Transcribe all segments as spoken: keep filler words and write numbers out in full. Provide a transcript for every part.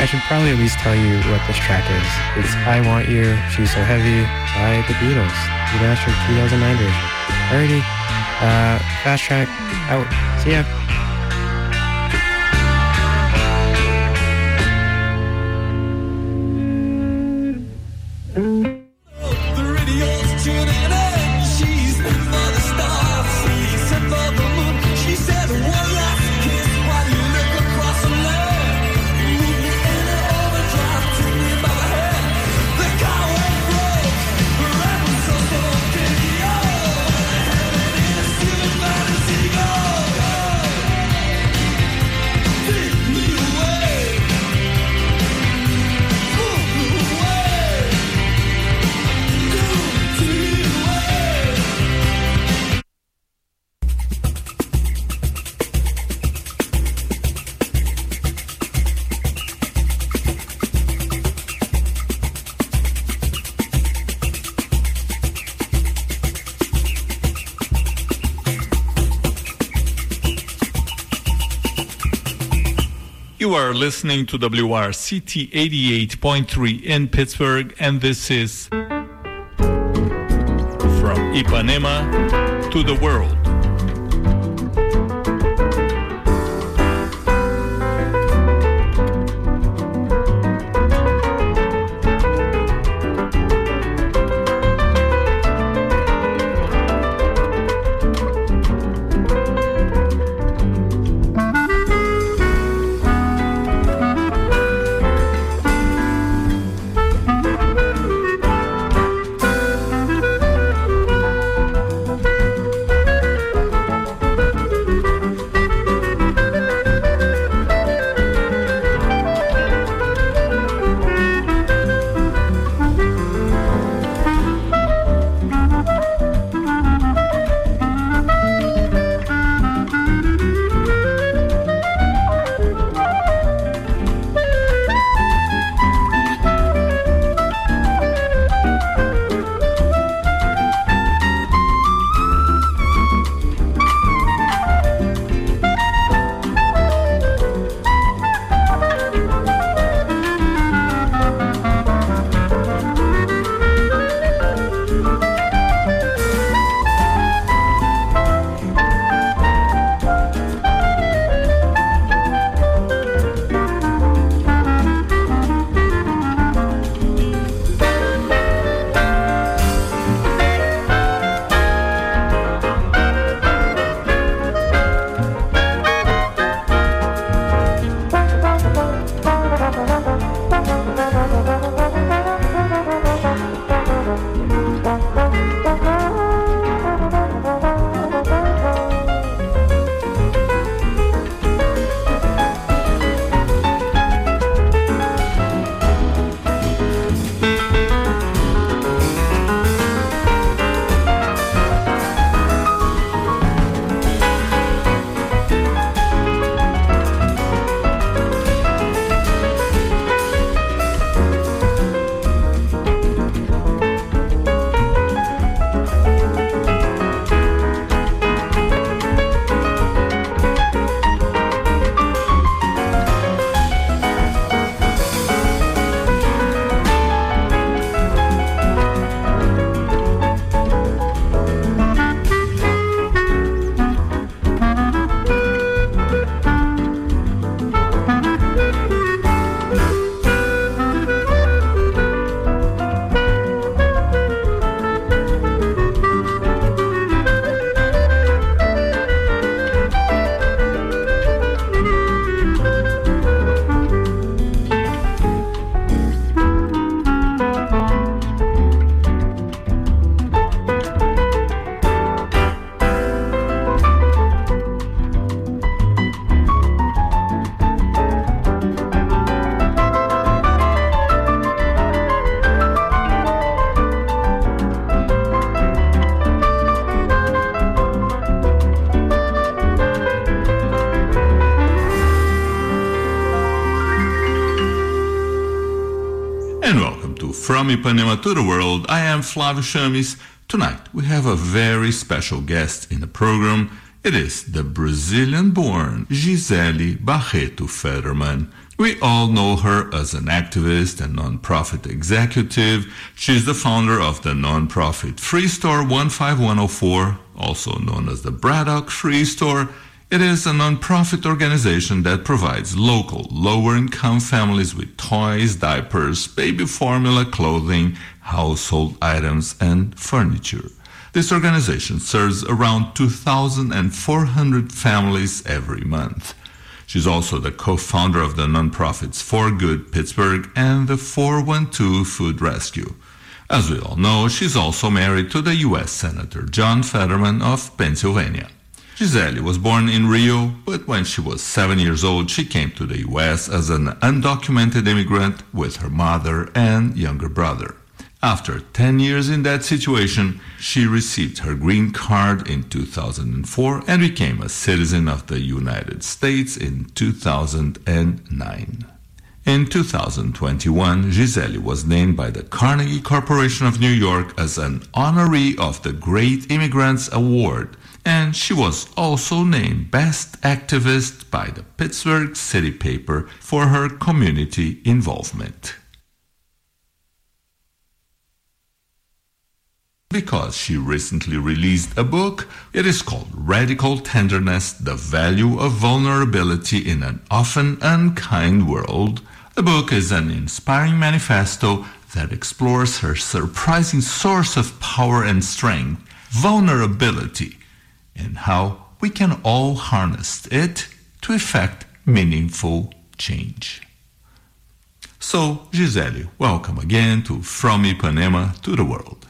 I should probably at least tell you what this track is. It's I Want You, She's So Heavy by the Beatles. The Master two thousand nine version. Alrighty, uh, Fast Track out. See ya. You are listening to W R C T eighty-eight point three in Pittsburgh, and this is From Ipanema to the World. From Ipanema to the World, I am Flávio Chames. Tonight we have a very special guest in the program. It is the Brazilian-born Gisele Barreto Federman. We all know her as an activist and nonprofit executive. She's the founder of the nonprofit Free Store one five one oh four, also known as the Braddock Free Store. It is a nonprofit organization that provides local, lower-income families with toys, diapers, baby formula, clothing, household items, and furniture. This organization serves around two thousand four hundred families every month. She's also the co-founder of the nonprofits For Good Pittsburgh and the four one two Food Rescue. As we all know, she's also married to the U S Senator John Fetterman of Pennsylvania. Gisele was born in Rio, but when she was seven years old, she came to the U S as an undocumented immigrant with her mother and younger brother. After ten years in that situation, she received her green card in two thousand four and became a citizen of the United States in two thousand nine. In two thousand twenty-one, Gisele was named by the Carnegie Corporation of New York as an honoree of the Great Immigrants Award, and she was also named Best Activist by the Pittsburgh City Paper for her community involvement. Because she recently released a book, it is called Radical Tenderness, The Value of Vulnerability in an Often Unkind World. The book is an inspiring manifesto that explores her surprising source of power and strength, vulnerability, and how we can all harness it to effect meaningful change. So, Gisele, welcome again to From Ipanema to the World.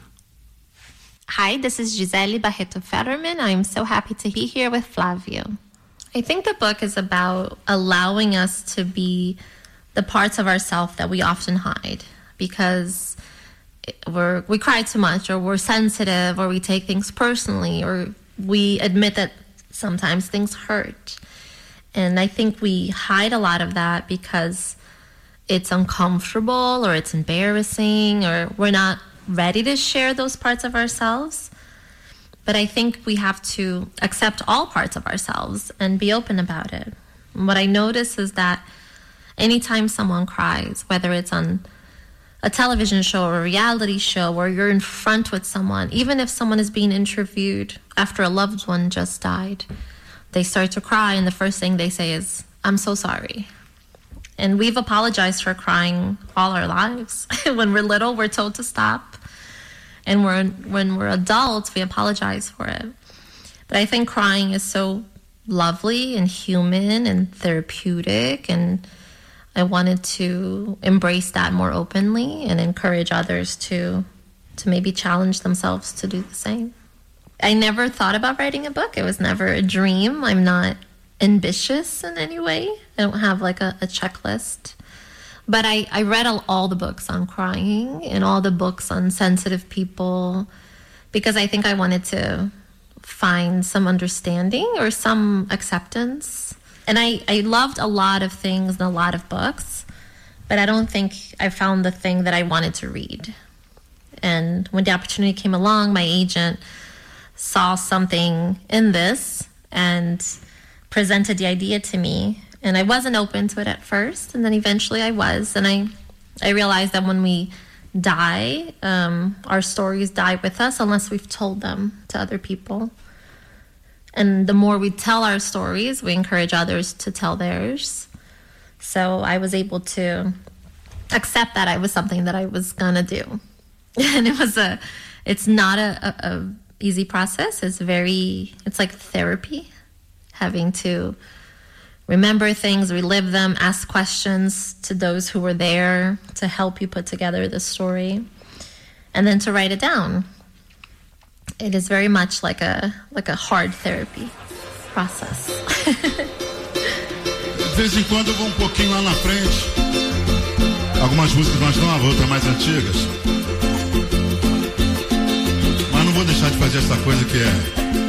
Hi, this is Gisele Barreto Federman. I'm so happy to be here with Flavio. I think the book is about allowing us to be the parts of ourselves that we often hide because we're, we cry too much, or we're sensitive, or we take things personally, or we admit that sometimes things hurt. And I think we hide a lot of that because it's uncomfortable, or it's embarrassing, or we're not ready to share those parts of ourselves. But I think we have to accept all parts of ourselves and be open about it. And what I notice is that anytime someone cries, whether it's on a television show or a reality show, or you're in front with someone, even if someone is being interviewed after a loved one just died, they start to cry, and the first thing they say is, "I'm so sorry." And we've apologized for crying all our lives. When we're little, we're told to stop. And we're, when we're adults, we apologize for it. But I think crying is so lovely and human and therapeutic. And I wanted to embrace that more openly and encourage others to, to maybe challenge themselves to do the same. I never thought about writing a book. It was never a dream. I'm not ambitious in any way. I don't have like a, a checklist. But I, I read all, all the books on crying and all the books on sensitive people because I think I wanted to find some understanding or some acceptance. And I, I loved a lot of things and a lot of books, but I don't think I found the thing that I wanted to read. And when the opportunity came along, my agent saw something in this and presented the idea to me. And I wasn't open to it at first, and then eventually I was. And I, I realized that when we die, um, our stories die with us unless we've told them to other people. And the more we tell our stories, we encourage others to tell theirs. So I was able to accept that I was something that I was gonna do. And it was a, it's not a, a, a easy process. It's very, it's like therapy, having to remember things, relive them, ask questions to those who were there to help you put together the story, and then to write it down. It is very much like a like a hard therapy process. De vez em quando eu vou um pouquinho lá na frente. Algumas músicas mais novas, outras mais antigas. Mas não vou deixar de fazer essa coisa que é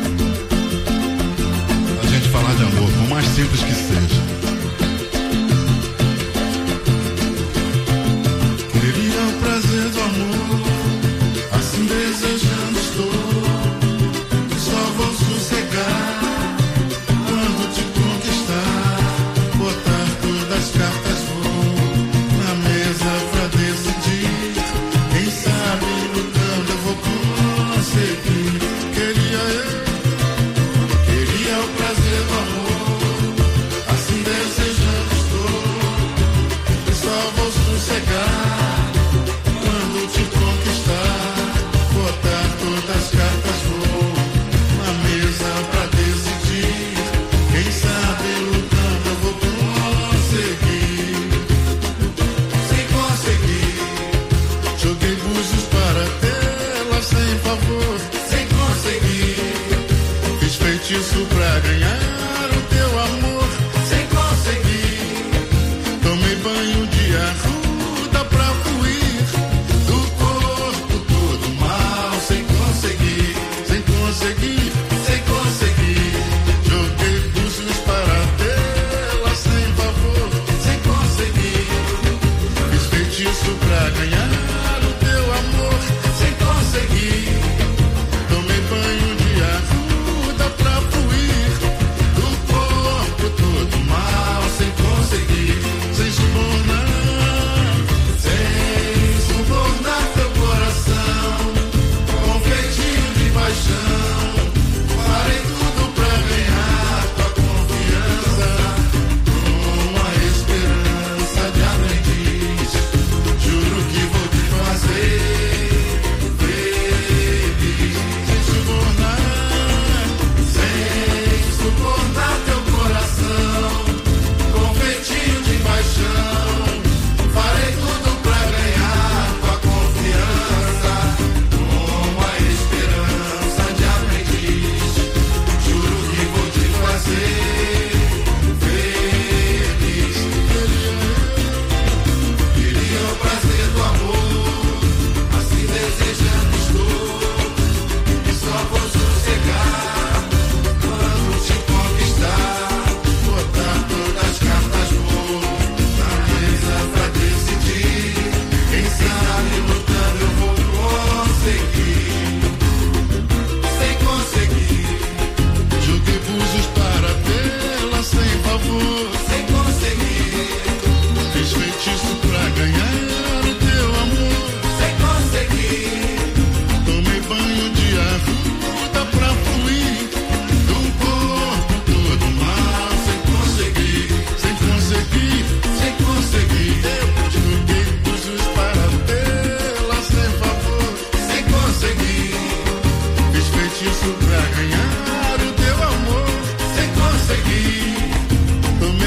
a gente falar de amor, por mais simples que seja. Queria o prazer do amor, assim desejando estou, que só vou sossegar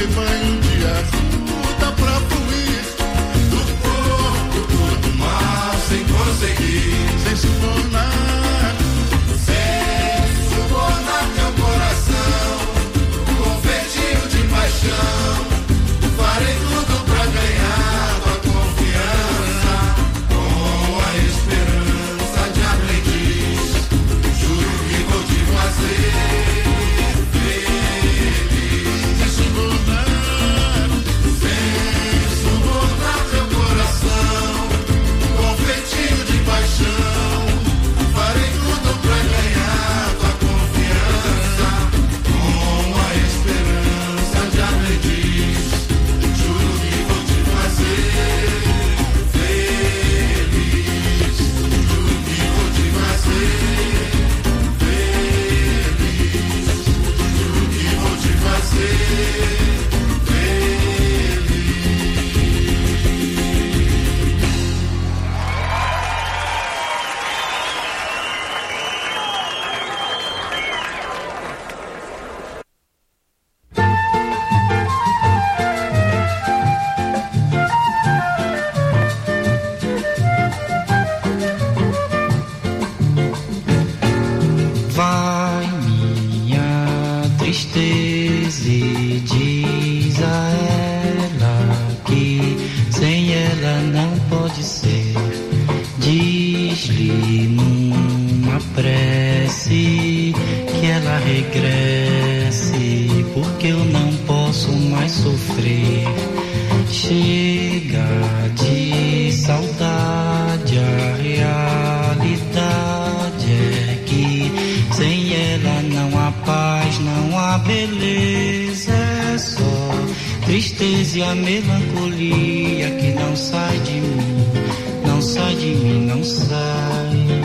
rebanho de ajuda pra fluir do corpo todo mal sem conseguir, sem subornar, sem subornar teu coração com feitio de paixão. Farei tudo pra ganhar tua confiança, com a esperança de aprendiz. Juro que vou te fazer feliz. Sem subornar, sem subornar teu coração com feitio de paixão. Farei tudo pra ganhar tua confiança, com a esperança de aprendiz. Juro que vou te fazer feliz. Juro que vou te fazer feliz. Juro que vou te fazer feliz. Vai minha tristeza e diz a ela que sem ela não pode ser. Diz-lhe numa prece que ela regresse, porque eu não posso mais sofrer. Chega de saudade, a realidade é que sem ela não há paz, não há beleza, é só tristeza e a melancolia que não sai de mim, não sai de mim, não sai.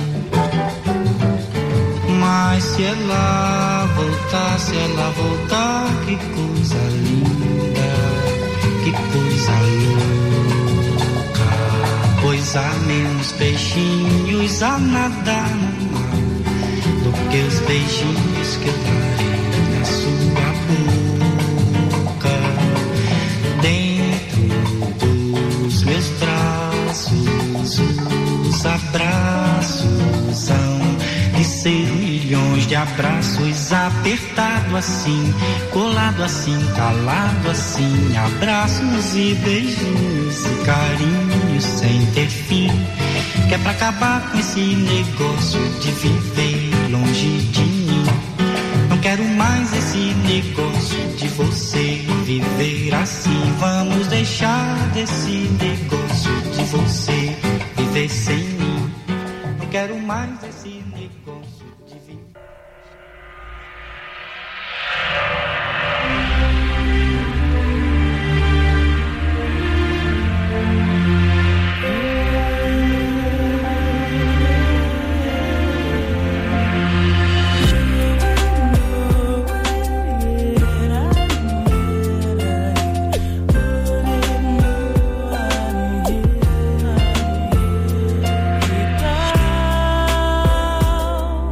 Mas se ela voltar, se ela voltar, que coisa linda, que coisa louca, pois há menos peixinhos a nadar no mar do que os beijinhos que eu darei na sua boca. Dentro dos meus braços, os abraços hão de ser milhões de abraços, apertado assim, colado assim, calado assim, abraços e beijinhos e carinhos sem ter fim, que é pra acabar com esse negócio de viver longe de mim. Não quero mais esse negócio de você viver assim. Vamos deixar desse negócio de você viver sem mim. Não quero mais esse negócio de viver. Down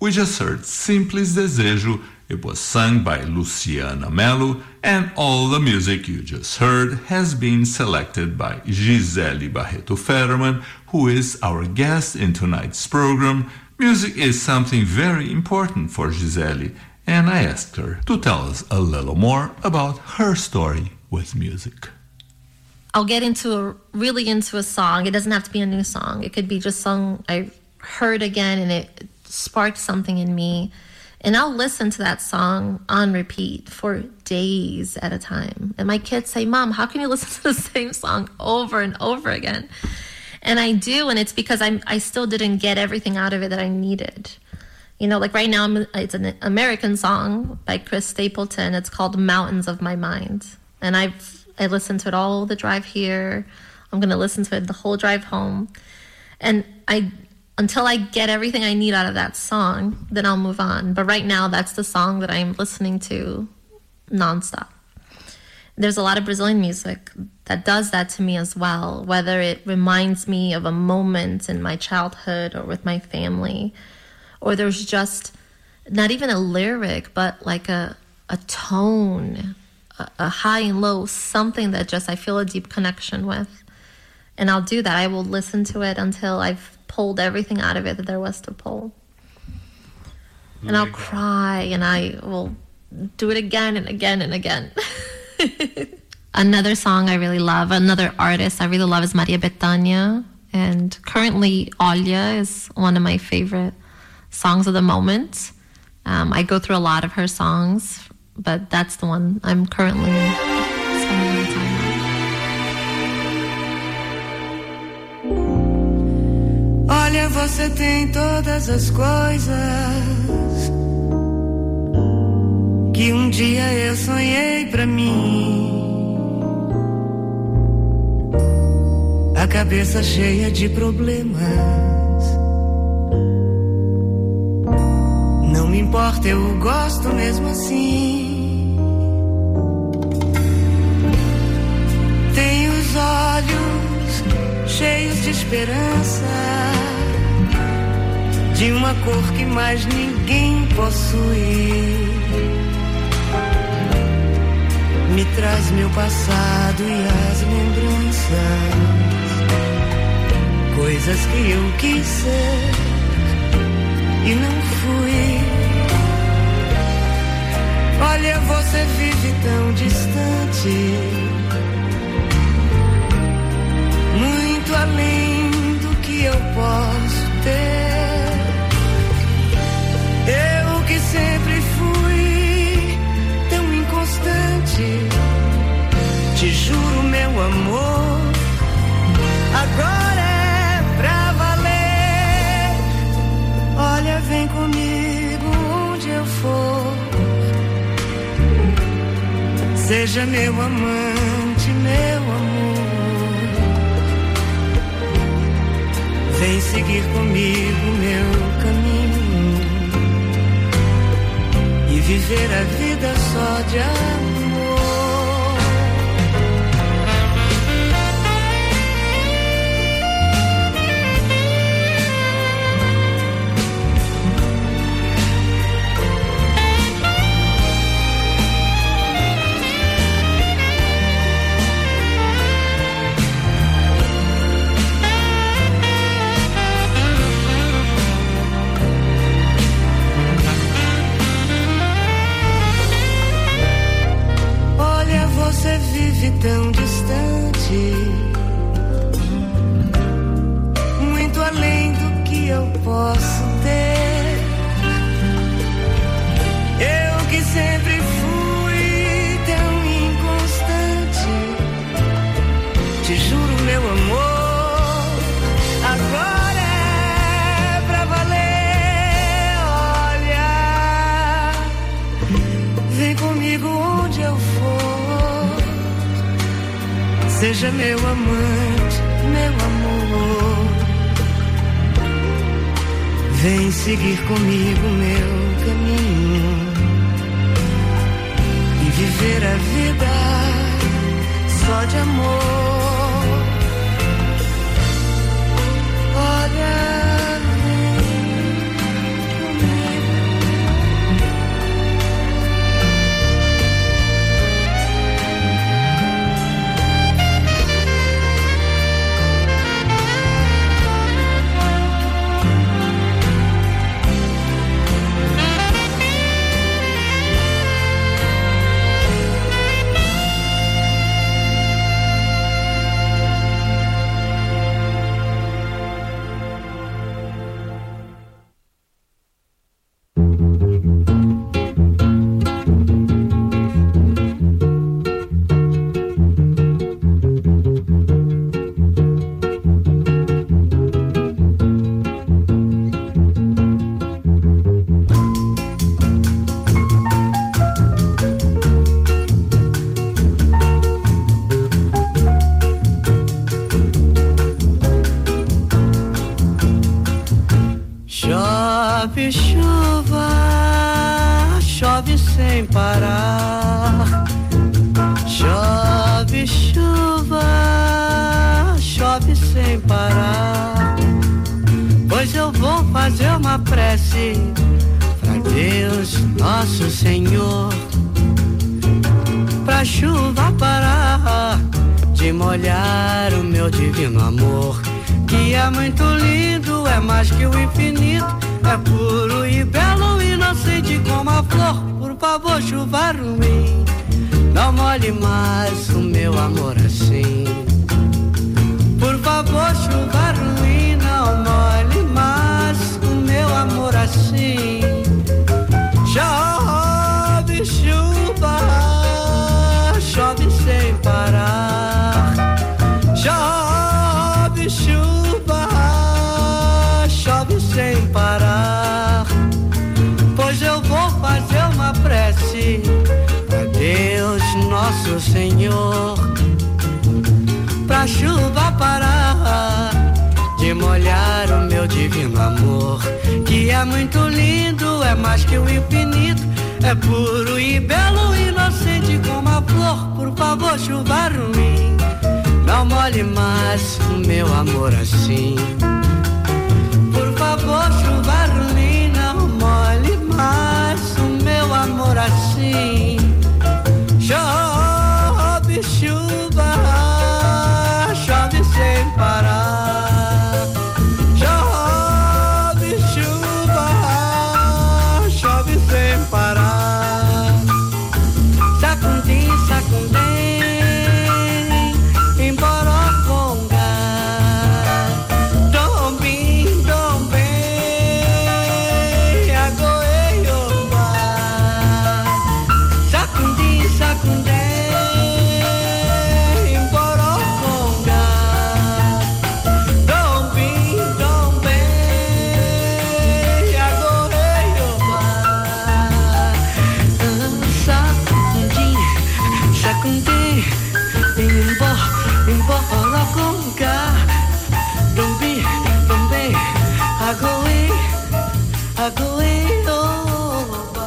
We just heard Simples Desejo. It was sung by Luciana Mello, and all the music you just heard has been selected by Gisele Barreto Federman, who is our guest in tonight's program. Music is something very important for Gisele, and I asked her to tell us a little more about her story with music. I'll get into a, really into a song. It doesn't have to be a new song. It could be just a song I heard again and it sparked something in me. And I'll listen to that song on repeat for days at a time. And my kids say, Mom, how can you listen to the same song over and over again? And I do, and it's because I'm, I still didn't get everything out of it that I needed. You know, like right now, I'm, it's an American song by Chris Stapleton. It's called Mountains of My Mind. And I've I listened to it all the drive here. I'm going to listen to it the whole drive home. And I... until I get everything I need out of that song, then I'll move on. But right now, that's the song that I'm listening to nonstop. There's a lot of Brazilian music that does that to me as well, whether it reminds me of a moment in my childhood or with my family, or there's just not even a lyric, but like a, a tone, a, a high and low, something that just I feel a deep connection with. And I'll do that. I will listen to it until I've pulled everything out of it that there was to pull. And I'll cry and I will do it again and again and again. Another song I really love, another artist I really love is Maria Bethânia. And currently, Olha is one of my favorite songs of the moment. Um, I go through a lot of her songs, but that's the one I'm currently spending my time on. Olha, você tem todas as coisas que um dia eu sonhei pra mim. A cabeça cheia de problemas. Não me importa, eu gosto mesmo assim. Tem os olhos cheios de esperança, de uma cor que mais ninguém possui. Me traz meu passado e as lembranças, coisas que eu quis ser e não fui. Olha, você vive tão distante, muito além do que eu posso ter. Eu que sempre fui tão inconstante, te juro, meu amor, agora é pra valer. Olha, vem comigo onde eu for, seja meu amante, meu amor. Vem seguir comigo meu caminho e viver a vida só de amor. Você vive tão distante, muito além do que eu posso ter. Eu que sempre fui tão inconstante, te juro, meu amor, agora é pra valer. Olha, vem comigo onde eu for, seja meu amante, meu amor. Vem seguir comigo meu caminho e viver a vida só de amor. Olha, vem comigo. Chove chuva, chove sem parar. Chove chuva, chove sem parar. Pois eu vou fazer uma prece pra Deus Nosso Senhor, pra chuva parar de molhar o meu divino amor, que é muito lindo, é mais que o infinito, é puro e belo, inocente como a flor. Por favor, chuva ruim, não molhe mais o meu amor assim. Por favor, chuva ruim, não molhe mais o meu amor assim. Chove chuva, chove sem parar. Chove chuva, chove sem parar. Pois eu vou fazer uma prece pra Deus Nosso Senhor, pra chuva parar de molhar o meu divino amor, que é muito lindo, é mais que o infinito, é puro e belo, inocente como a flor. Por favor, chuva ruim, não molhe mais o meu amor assim. Por favor, chuva ruim, não molhe mais o meu amor assim. Chove chuva, chove sem parar. Chove chuva, chove sem parar. Sacundim, sacundim, Emboroconga. Dombim, dombim, Agoeiomba. Sacundim, sacundim, Emboroconga. Dombim, dombim, Agoeiomba. Sacundim, sacundim, Embo, Emboroconga. Dombim, dombim, Agoei, Agoeiomba.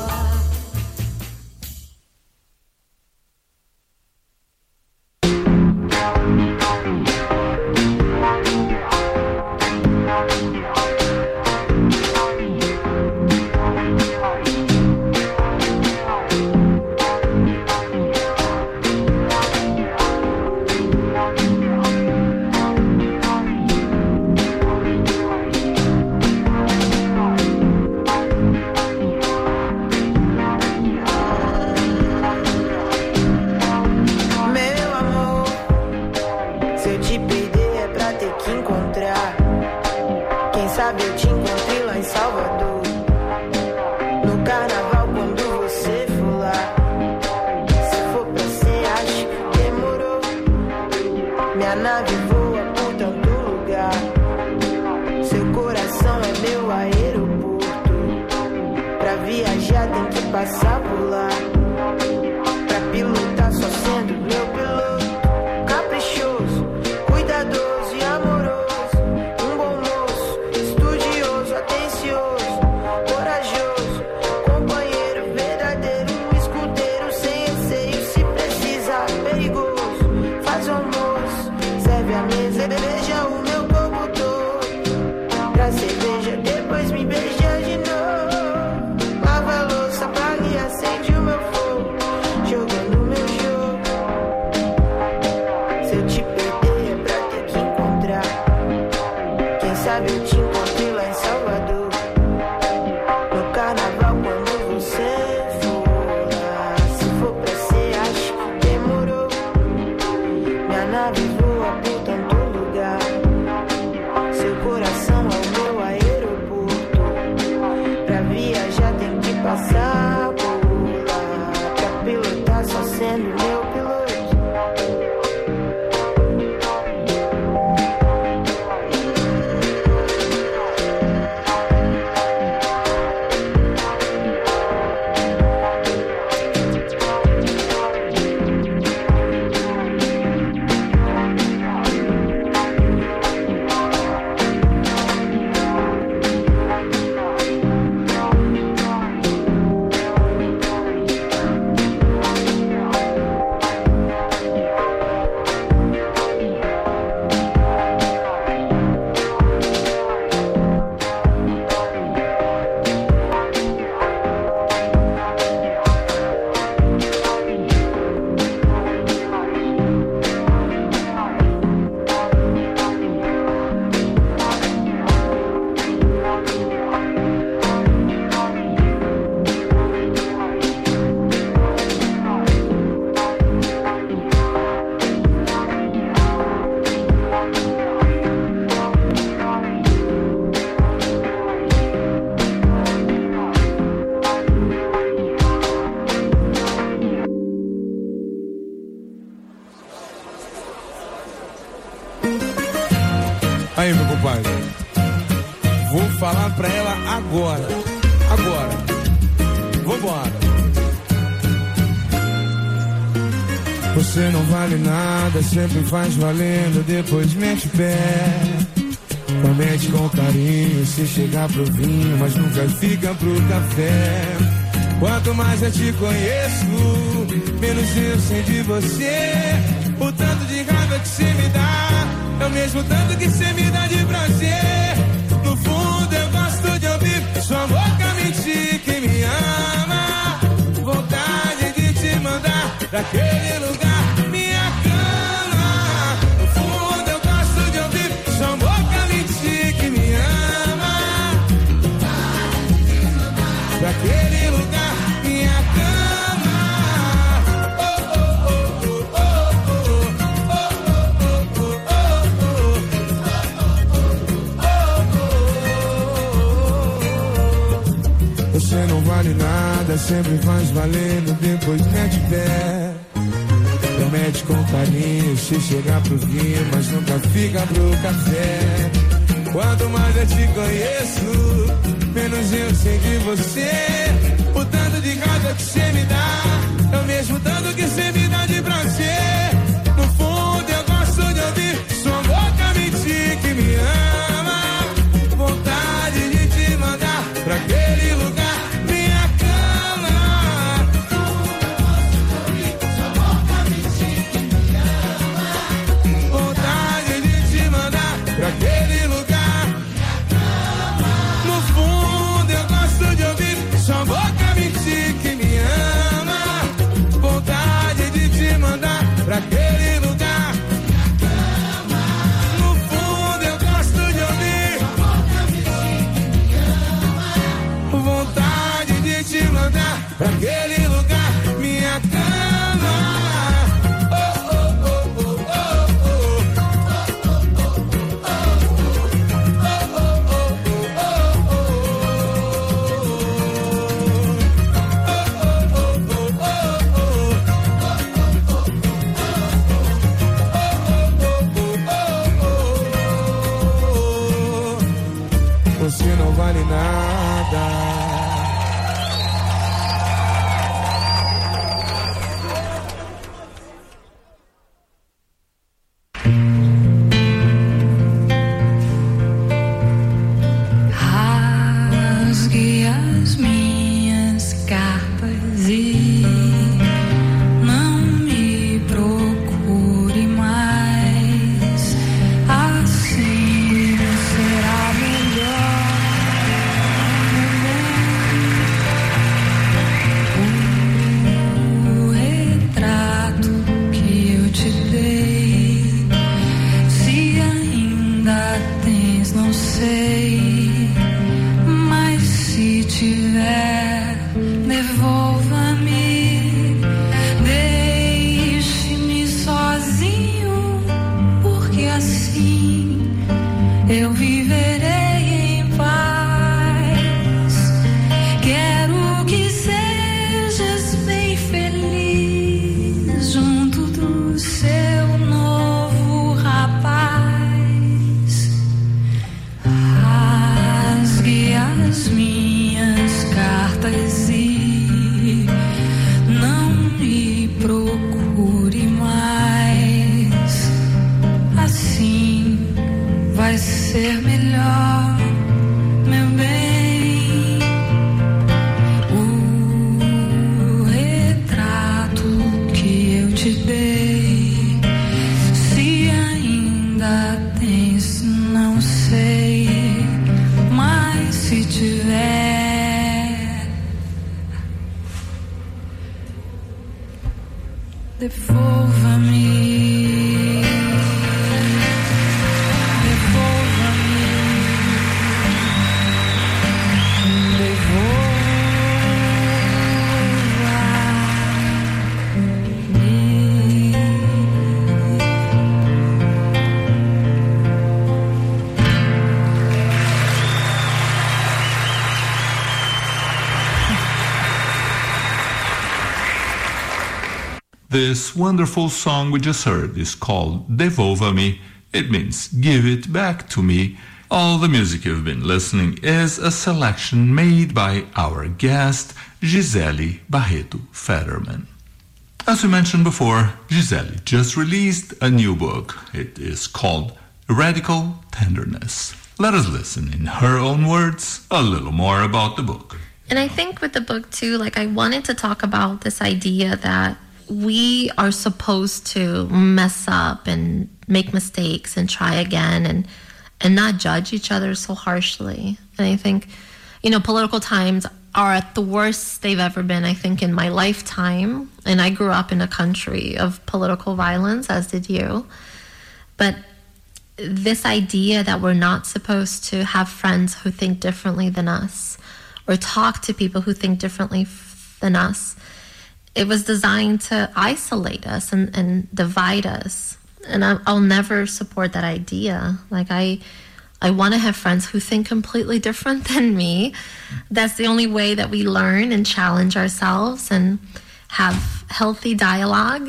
Meu amor, se eu te perder é pra ter que encontrar. Quem sabe eu te encontrei lá em Salvador, no carnaval quando você for lá. Se for pra ser, acho que demorou. Minha nave voa por tanto lugar. Seu coração é meu aeroporto. Pra viajar tem que passar por lá. Pra pilotar só sendo meu piloto. Caprichoso, cuidadoso e amoroso. Um bom moço, estudioso, atencioso, corajoso, companheiro verdadeiro, um escudeiro sem receio. Se precisar, perigoso, faz o almoço, serve a mesa, beija o meu corpo todo. Pra cerveja, depois me beija de novo. Lava a louça, apaga e acende o meu fogo, jogando meu jogo. Se eu te perder é pra ter que encontrar. Quem sabe eu te encontrei lá em Salvador, no carnaval quando você for lá. Se for pra ser, acho que demorou. Minha nave voa por tanto lugar. Seu coração é o meu aeroporto. Pra viajar tem que passar por lá. Pra pilotar só sendo meu piloto. Vou falar pra ela agora. Agora. Vambora. Você não vale nada, sempre faz valendo, depois mete pé. Promete com carinho, se chegar pro vinho, mas nunca fica pro café. Quanto mais eu te conheço, menos eu sei de você. O tanto de raiva que você me dá é o mesmo tanto que você me dá de prazer. No fundo eu gosto de ouvir sua boca mentir que me ama. Vontade de te mandar pra aquele lugar, minha cama. No fundo eu gosto de ouvir sua boca mentir que me ama. Pra aquele lugar, minha cama. Oh, oh, oh, oh, oh, oh, oh. Você não vale nada, sempre faz valendo, depois mete pé. Promete com carinho, se chegar pro vinho, mas nunca fica pro café. Quanto mais eu te conheço, menos eu sei de você. O tanto de raiva que você me dá é o mesmo tanto que você me dá de prazer. No fundo eu gosto de ouvir sua boca mentir que me ama. Vontade de te mandar pra aquele lugar, minha cama. Sua boca mentir que me ama. Vontade de te mandar pra aquele lugar, minha cama. No fundo eu gosto de ouvir sua boca mentir que me ama. Vontade de te mandar pra aquele lugar, minha cama. No fundo eu gosto de ouvir sua boca mentir que me ama. Vontade de te mandar pra aquele lugar, minha cama. Oh, oh, oh, oh, oh, você não vale nada. Rasgue as minhas cartas e não me procure mais. Assim será melhor. O retrato que eu te dei, se ainda tens, não sei, mas se tiver, devolva-me. Deixe-me sozinho, porque assim eu viverei em paz. Quero que sejas bem feliz junto do seu novo rapaz. Rasgue as minhas cartas e não me procure mais. Assim vai ser melhor, meu bem. O retrato que eu te dei, se ainda tens, não sei, mas se tiver, devolva-me. This wonderful song we just heard is called Devolva-me. It means give it back to me. All the music you've been listening is a selection made by our guest, Gisele Barreto Federman. As we mentioned before, Gisele just released a new book. It is called Radical Tenderness. Let us listen in her own words a little more about the book. And I think with the book too, like I wanted to talk about this idea that we are supposed to mess up and make mistakes and try again and and not judge each other so harshly. And I think, you know, political times are at the worst they've ever been, I think, in my lifetime. And I grew up in a country of political violence, as did you. But this idea that we're not supposed to have friends who think differently than us or talk to people who think differently f- than us, it was designed to isolate us and, and divide us. And I, I'll never support that idea. Like I, I want to have friends who think completely different than me. That's the only way that we learn and challenge ourselves and have healthy dialogue.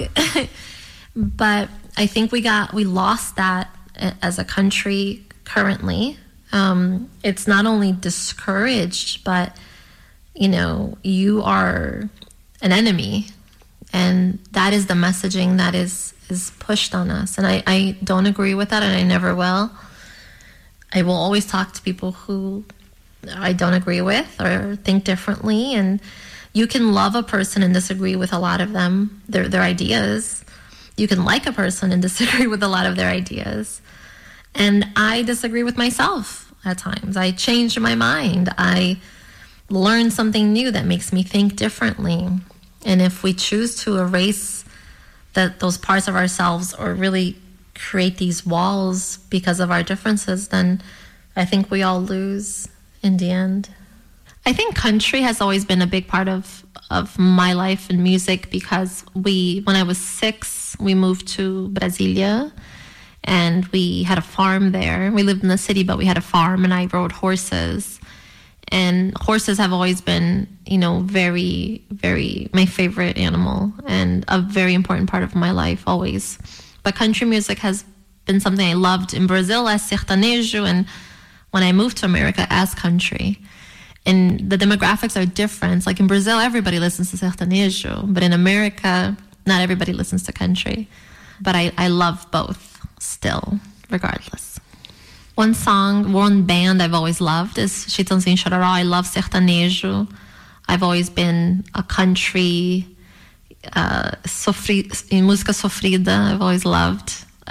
But I think we got we lost that as a country currently. Um, it's not only discouraged, but you know, you are an enemy, and that is the messaging that is is pushed on us. And I, I don't agree with that, and I never will. I will always talk to people who I don't agree with or think differently. And you can love a person and disagree with a lot of them, their their ideas. You can like a person and disagree with a lot of their ideas. And I disagree with myself at times. I change my mind. I learn something new that makes me think differently. And if we choose to erase that those parts of ourselves or really create these walls because of our differences, then I think we all lose in the end. I think country has always been a big part of, of my life in music because we, when I was six, we moved to Brasilia and we had a farm there. We lived in the city, but we had a farm and I rode horses. And horses have always been, you know, very, very my favorite animal and a very important part of my life always. But country music has been something I loved in Brazil as sertanejo, and when I moved to America as country. And the demographics are different. Like in Brazil, everybody listens to sertanejo, but in America, not everybody listens to country. But I, I love both still, regardless. One song, one band I've always loved is Chitãozinho Chororó. I love sertanejo. I've always been a country, uh, sofri, música sofrida, I've always loved.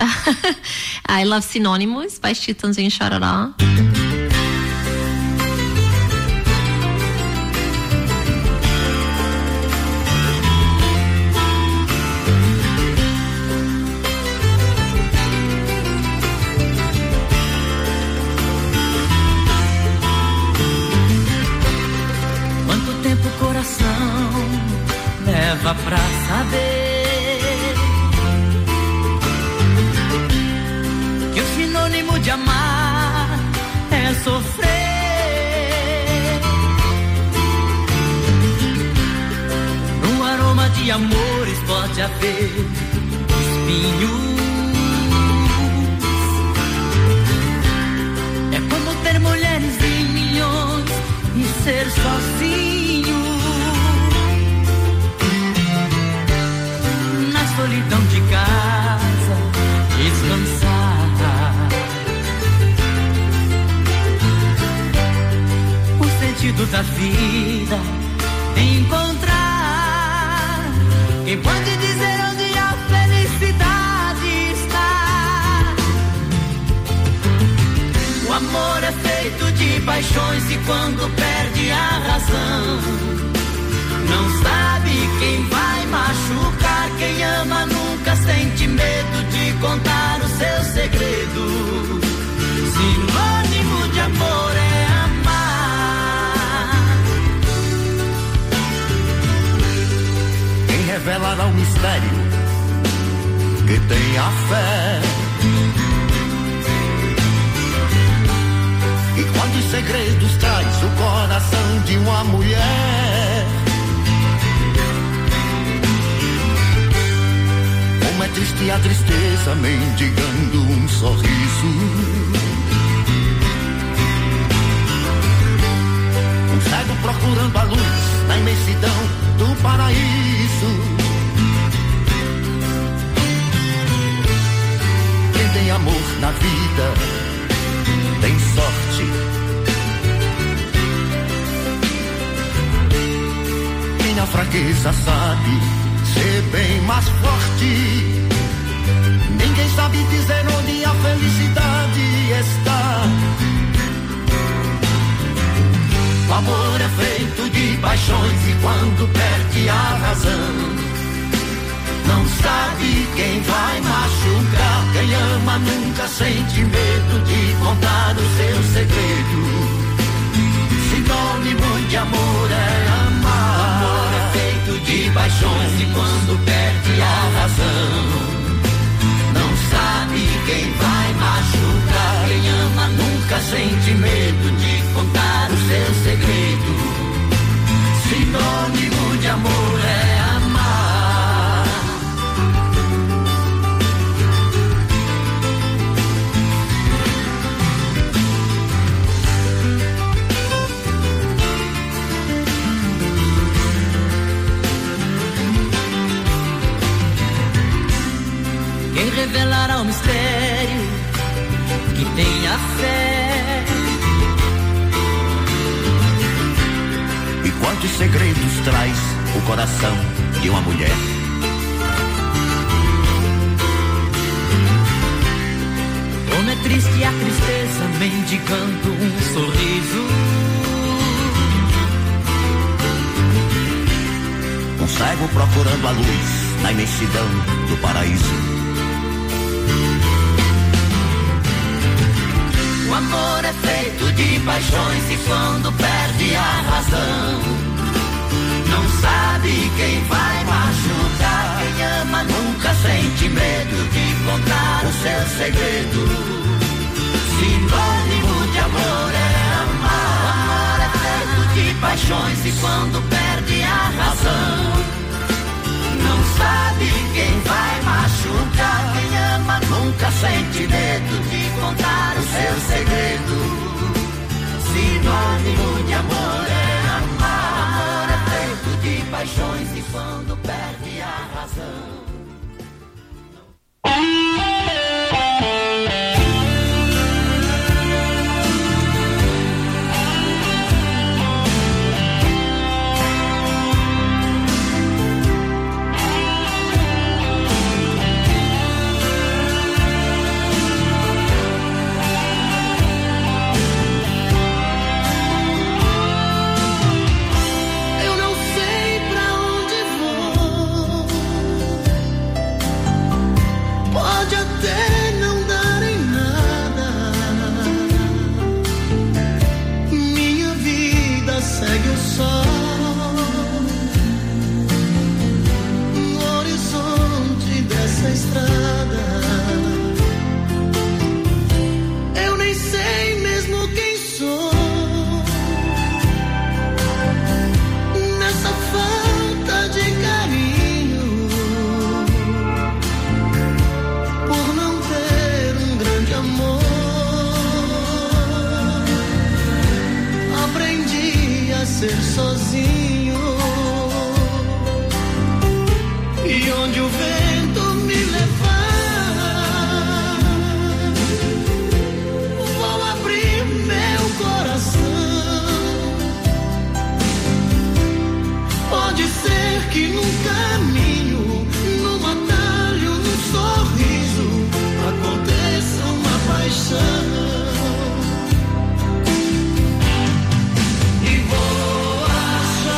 I love Sinônimos by Chitãozinho Chororó. Leva pra saber que o sinônimo de amar é sofrer. No aroma de amores pode haver espinhos. É como ter mulheres em milhões e ser sozinho. Solidão de casa, descansar. O sentido da vida, encontrar. Quem pode dizer onde a felicidade está? O amor é feito de paixões e quando perde a razão, não sabe quem vai machucar. Quem ama nunca sente medo de contar o seu segredo. Sinônimo de amor é amar. Quem revelará o mistério que tem a fé? E quantos segredos traz o coração de uma mulher? Como é triste a tristeza mendigando um sorriso. procurando a luz na imensidão do paraíso. Quem tem amor na vida tem sorte. Quem na fraqueza sabe ser bem mais forte. Ninguém sabe dizer onde a felicidade está. O amor é feito de paixões e quando perde a razão, não sabe quem vai machucar. Quem ama nunca sente medo de contar o seu segredo. Sinônimo de amor é amar. O amor é feito de paixões e quando perde a razão, não sabe quem vai machucar. Quem ama nunca sente medo de contar o seu segredo. Sinônimo de amor é amar. Quem revelará o mistério que tenha fé? E quantos segredos traz o coração de uma mulher? Como é triste a tristeza mendigando um sorriso. Um cego procurando a luz na imensidão do paraíso. O amor é feito de paixões e quando perde a razão, não sabe quem vai machucar. Quem ama nunca sente medo de contar o seu segredo. Sinônimo de amor é amar. O amor é feito de paixões e quando perde a razão, não sabe quem vai machucar. Quem ama nunca sente medo de contar o seu segredo. Sinônimo de amor é amar. O amor é feito de paixões e quando perde a razão. Ser sozinho, e onde o vento me levar, vou abrir meu coração. Pode ser que num caminho, num atalho, num sorriso, aconteça uma paixão. E vou achar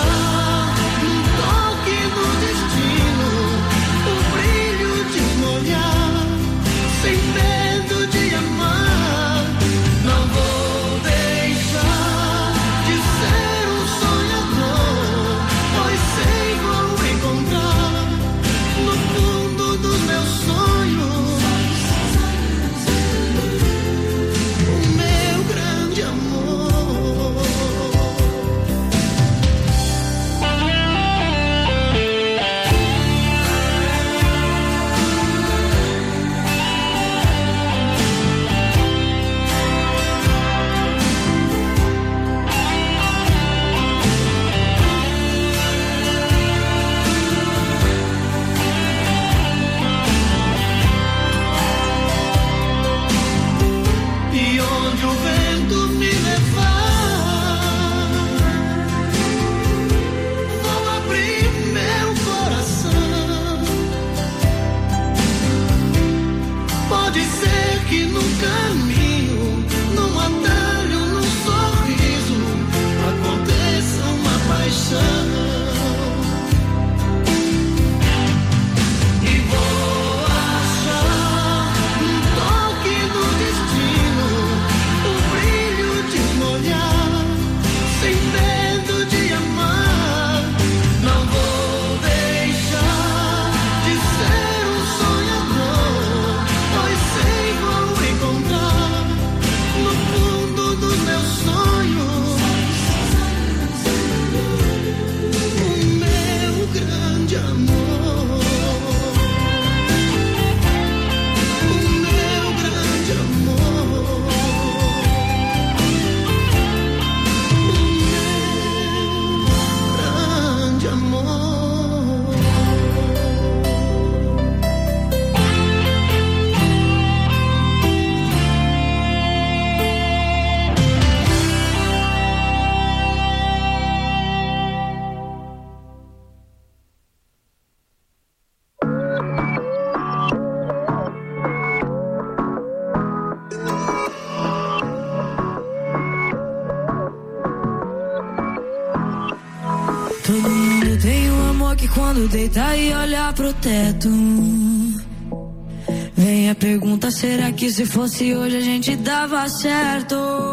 que quando deita e olha pro teto. Vem a pergunta, será que se fosse hoje a gente dava certo?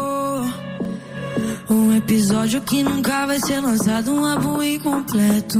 Um episódio que nunca vai ser lançado, um álbum incompleto.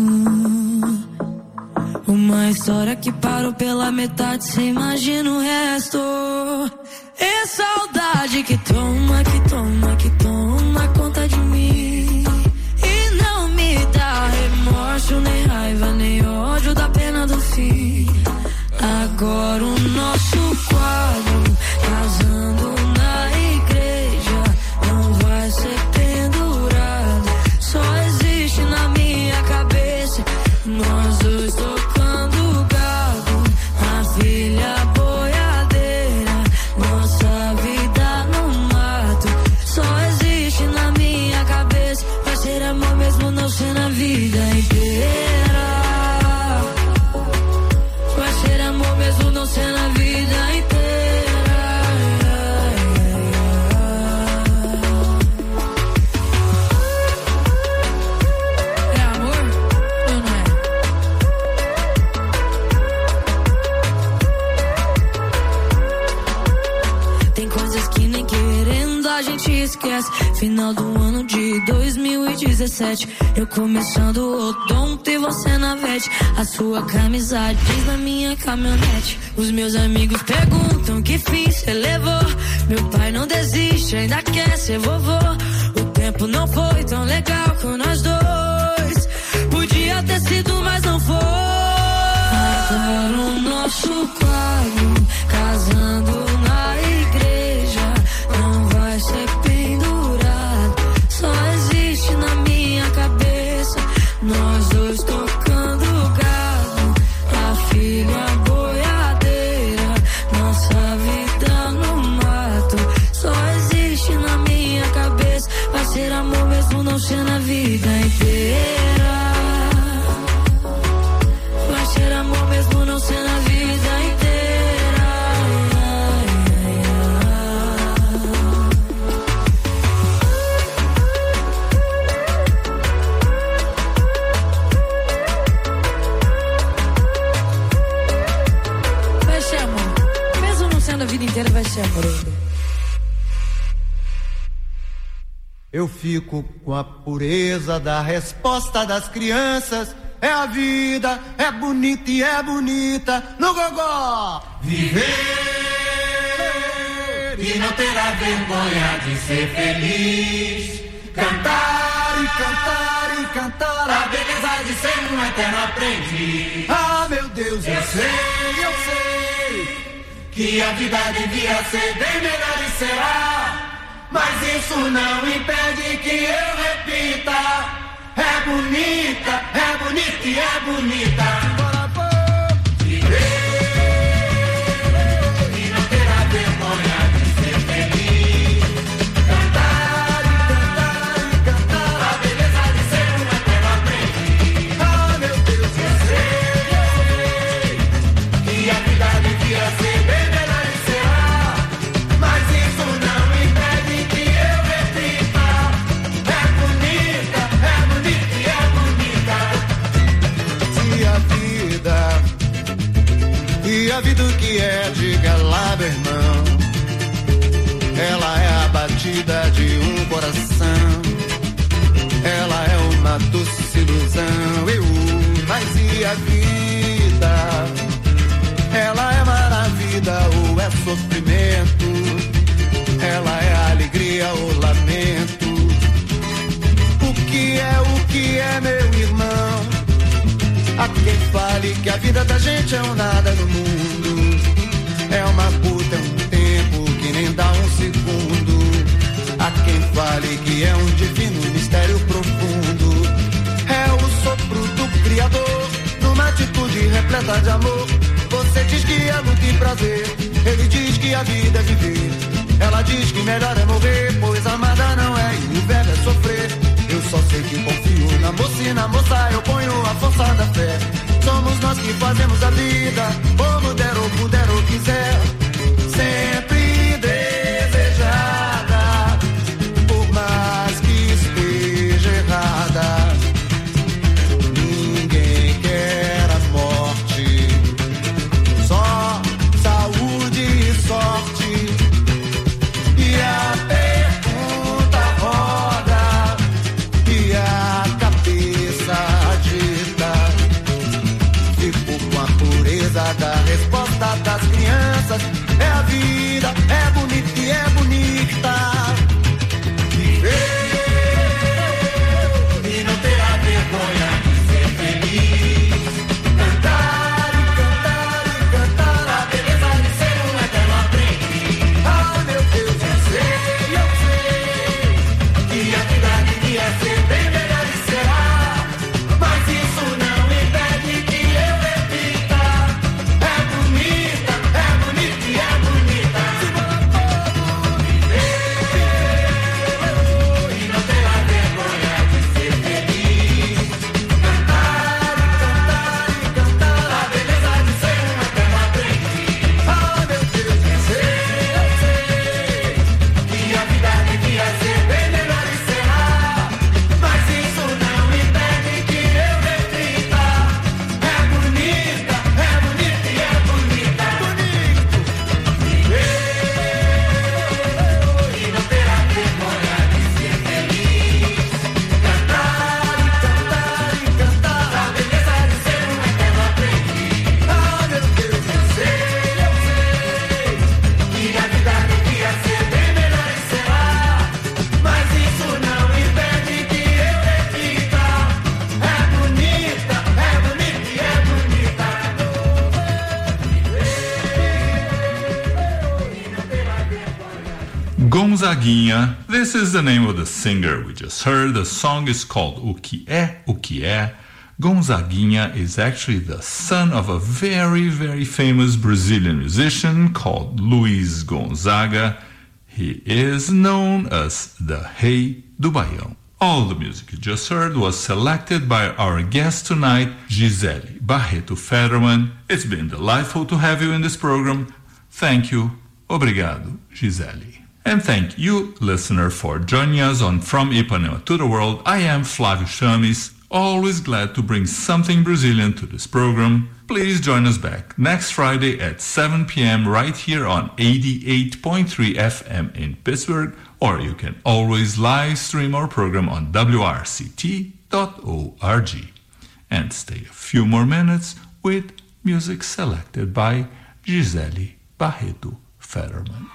Uma história que parou pela metade, cê imagina o resto. É saudade que toma, que toma, que toma conta de mim. E não me dá remorso, nem raiva, nem ódio da pena do fim. Agora o nosso quadro, casando na igreja, não vai ser pendurado, só existe na minha cabeça. Nós dois tocando gado, a filha boiadeira, nossa vida no mato, só existe na minha cabeça. Vai ser amor mesmo não ser na vida inteira. Vai ser amor mesmo não ser na vida inteira. É amor ou não é? Tem coisas que nem querendo a gente esquece. Final do ano de dois mil e dezessete, eu começando o odonto e você na vete. A sua camisa diz na minha caminhonete. Os meus amigos perguntam que fim cê levou. Meu pai não desiste, ainda quer ser vovô. O tempo não foi tão legal com nós dois. Podia ter sido, mas não foi. Agora o nosso quadro, casando na igreja, não vai ser pendurado, só existe na minha cabeça. Nós dois tocando gado, a filha boiadeira, nossa vida no mato, só existe na minha cabeça. Vai ser amor mesmo não ser na vida inteira. Vai ser amor mesmo não ser na vida inteira. Vai ser amor mesmo não sendo a vida inteira, vai ser amor ainda. Eu fico com a pureza da resposta das crianças. É a vida, é bonita e é bonita no gogó. Viver e não terá vergonha de ser feliz. Cantar e cantar e cantar a beleza de ser um eterno aprendiz. Ah, meu Deus, eu, eu sei, sei, eu sei que a vida devia ser bem melhor e será. Mas isso não impede que eu repita. É bonita, é bonita e é bonita. Viver e não terá vergonha de ser feliz. Cantar e cantar e cantar a beleza de ser um eterno aprendiz. Ah, meu Deus, eu sei, eu sei que a vida devia ser bem melhor e será. Mas isso não impede que eu repita. É bonita, é bonita e é bonita. Se a vida, e a vida o que é, diga lá, meu irmão. Ela é a batida de um coração. Ela é uma doce ilusão. Eu, mas e a vida? Ela é maravilha ou é sofrimento? Ela é alegria ou lamento? O que é, o que é, meu irmão? Há quem fale que a vida da gente é um nada no mundo. É uma puta, é um tempo que nem dá um segundo. Há quem fale que é um divino mistério profundo. É o sopro do Criador, numa atitude repleta de amor. Você diz que é luta e prazer, ele diz que a vida é viver. Ela diz que melhor é morrer, pois amada não é e o verbo é sofrer. Eu só sei que confio na moça e na moça eu ponho a força da fé. Somos nós que fazemos a vida, como der ou puder ou quiser. Sempre desejada, por mais que esteja errada. Ninguém Gonzaguinha. This is the name of the singer we just heard. The song is called O Que É, O Que É. Gonzaguinha is actually the son of a very, very famous Brazilian musician called Luiz Gonzaga. He is known as the Rei do Baião. All the music you just heard was selected by our guest tonight, Gisele Barreto Federman. It's been delightful to have you in this program. Thank you. Obrigado, Gisele. And thank you, listener, for joining us on From Ipanema to the World. I am Flávio Chames, always glad to bring something Brazilian to this program. Please join us back next Friday at seven p.m. right here on eighty-eight point three F M in Pittsburgh, or you can always live stream our program on W R C T dot org. And stay a few more minutes with music selected by Gisele Barreto Federman.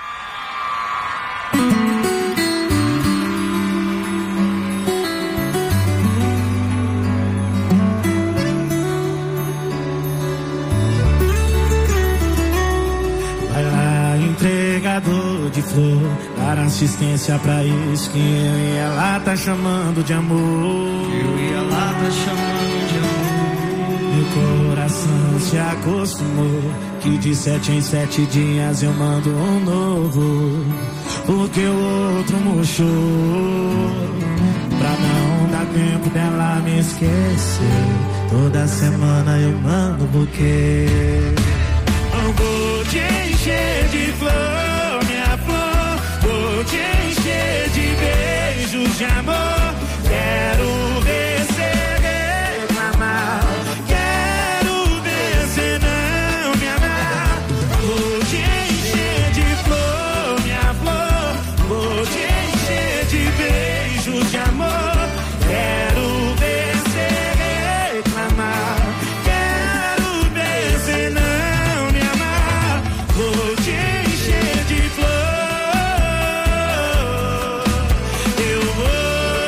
Vai lá, entregador de flor, dar assistência pra isso que eu e ela tá chamando de amor. Eu e ela tá chamando de amor. Meu coração se acostumou que de sete em sete dias eu mando um novo, porque o outro murchou. Pra não dar tempo dela me esquecer, toda semana eu mando buquê. Eu vou te encher de flor, minha flor, vou te encher de beijos de amor. Quero ver você reclamar, quero ver você não me amar. Vou te encher de flor, minha flor, vou te encher de beijos de amor. Quero ver você reclamar, quero ver você não me amar. Vou te encher de flor, eu vou.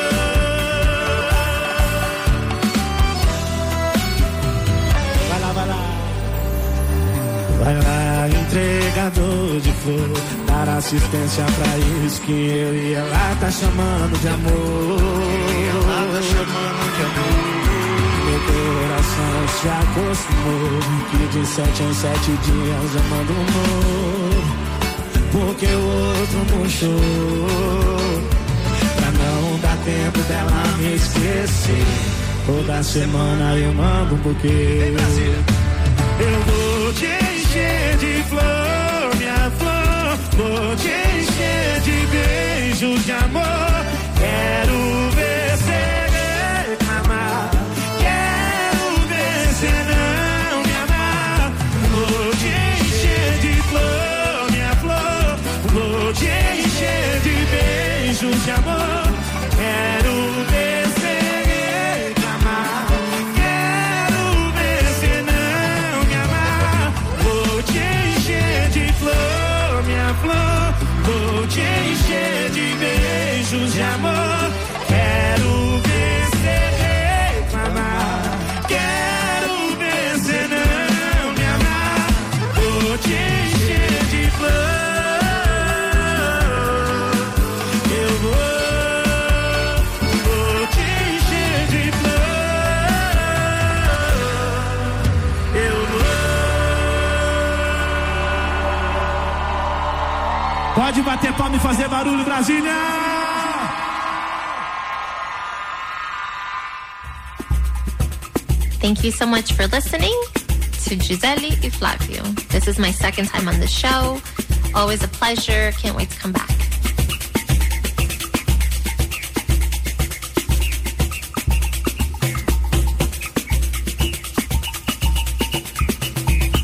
Vai lá, vai lá. Vai lá, entregador de flor, dar assistência pra isso que eu e ela tá chamando de amor. Ela tá chamando de amor. Meu coração se acostumou que de sete em sete dias eu mando um novo, porque o outro murchou. Pra não dar tempo dela me esquecer, toda semana eu mando um buquê. Eu vou te encher de flor, minha flor, vou te encher de beijos de amor. Quero ver você reclamar, quero ver você não me amar. Vou te encher de flor, minha flor, vou te encher de beijos de amor. Quero ver você reclamar, quero ver você não me amar. Vou te encher de flor, minha flor, vou te encher de beijos de amor. Quero ver você reclamar, quero ver você não me amar. Vou te encher de flor, eu vou. Vou te encher de flor, eu vou. Pode bater palma e fazer barulho, Brasília! Thank you so much for listening to Gisele e Flavio. This is my second time on the show. Always a pleasure. Can't wait to come back.